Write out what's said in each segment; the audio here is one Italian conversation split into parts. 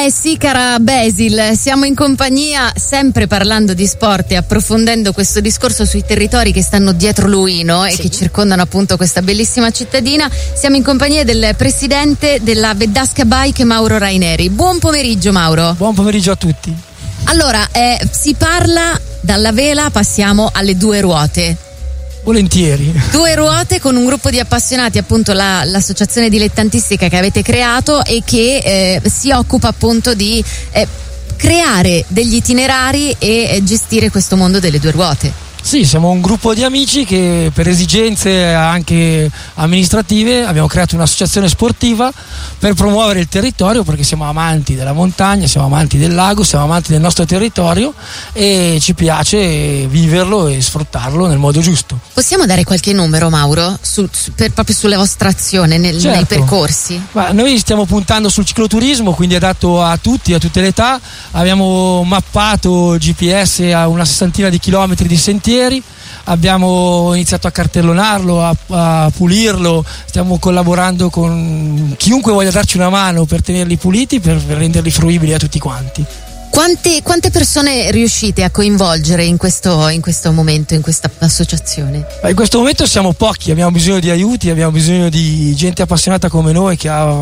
Sì, cara Basil, siamo in compagnia, sempre parlando di sport e approfondendo questo discorso sui territori che stanno dietro Luino e che circondano appunto questa bellissima cittadina. Siamo in compagnia del presidente della Veddasca Bike, Mauro Raineri. Buon pomeriggio, Mauro. Buon pomeriggio a tutti. Allora, si parla dalla vela, passiamo alle due ruote. Volentieri. Due ruote con un gruppo di appassionati, appunto l'associazione dilettantistica che avete creato e che si occupa appunto di creare degli itinerari e gestire questo mondo delle due ruote. Sì, siamo un gruppo di amici che per esigenze anche amministrative abbiamo creato un'associazione sportiva per promuovere il territorio, perché siamo amanti della montagna, siamo amanti del lago, siamo amanti del nostro territorio e ci piace viverlo e sfruttarlo nel modo giusto. Possiamo dare qualche numero, Mauro, proprio sulla vostra azione nei percorsi? Ma noi stiamo puntando sul cicloturismo, quindi adatto a tutti, a tutte le età. Abbiamo mappato GPS a una sessantina di chilometri di sentieri. Abbiamo iniziato a cartellonarlo, a pulirlo, stiamo collaborando con chiunque voglia darci una mano per tenerli puliti, per renderli fruibili a tutti quanti. Quante persone riuscite a coinvolgere in questo momento, in questa associazione? In questo momento siamo pochi, abbiamo bisogno di aiuti, abbiamo bisogno di gente appassionata come noi che ha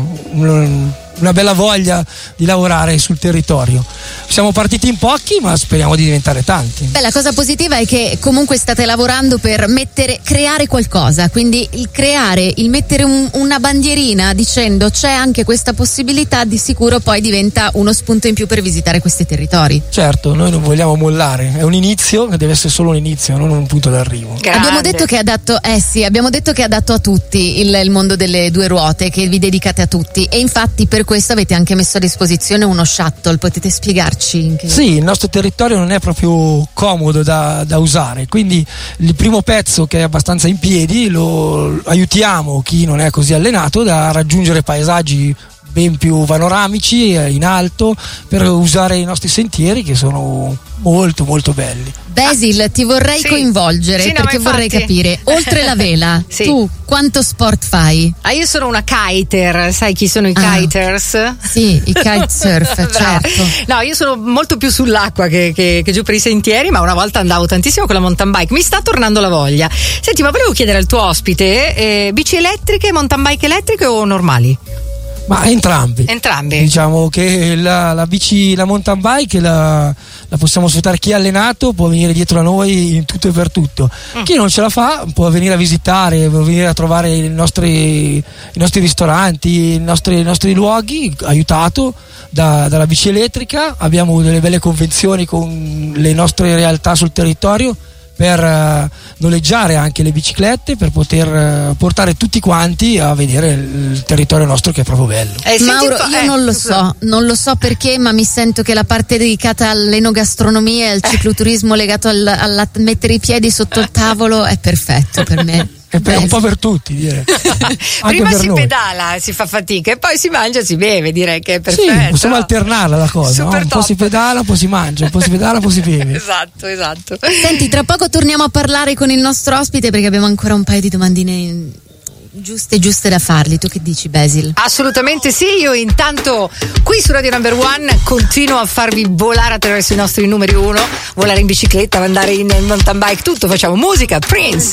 una bella voglia di lavorare sul territorio. Siamo partiti in pochi, ma speriamo di diventare tanti. Beh, la cosa positiva è che comunque state lavorando per creare qualcosa, quindi il mettere una bandierina dicendo c'è anche questa possibilità, di sicuro poi diventa uno spunto in più per visitare questi territori. Certo, noi non vogliamo mollare, è un inizio, deve essere solo un inizio, non un punto d'arrivo. Grande. Abbiamo detto che è adatto a tutti il mondo delle due ruote, che vi dedicate a tutti, e infatti per questo avete anche messo a disposizione uno shuttle. Potete spiegarci? Sì, il nostro territorio non è proprio comodo da usare, quindi il primo pezzo, che è abbastanza in piedi, lo aiutiamo chi non è così allenato da raggiungere paesaggi ben più panoramici in alto, per usare i nostri sentieri, che sono molto molto belli. Basil, ti vorrei coinvolgere, perché vorrei capire, oltre la vela, tu quanto sport fai? Io sono una kiter, sai chi sono i kiters? Sì, i kitesurf, certo. No, io sono molto più sull'acqua che giù per i sentieri, ma una volta andavo tantissimo con la mountain bike, mi sta tornando la voglia. Senti, ma volevo chiedere al tuo ospite, bici elettriche, mountain bike elettriche o normali? Ma entrambi. Diciamo che la mountain bike la possiamo sfruttare. Chi è allenato può venire dietro a noi in tutto e per tutto. Chi non ce la fa può venire a visitare, può venire a trovare i nostri ristoranti, i nostri luoghi, aiutato dalla bici elettrica. Abbiamo delle belle convenzioni con le nostre realtà sul territorio per noleggiare anche le biciclette, per poter portare tutti quanti a vedere il territorio nostro, che è proprio bello. Mauro, io non lo so perché, ma mi sento che la parte dedicata all'enogastronomia e al cicloturismo legato a mettere i piedi sotto il tavolo è perfetto per me. È un po' per tutti, direi. Prima si pedala, si fa fatica, e poi si mangia, si beve, direi che è perfetto. Sì, possiamo alternarla la cosa, no? Un po' si pedala, un po' si mangia, un po' si pedala, un po' si beve. Esatto. Senti, tra poco torniamo a parlare con il nostro ospite, perché abbiamo ancora un paio di domandine giuste da fargli. Tu che dici, Basil? Assolutamente sì. Io intanto qui su Radio Number One continuo a farvi volare attraverso i nostri numeri 1, volare in bicicletta, andare in mountain bike, tutto, facciamo musica. Prince.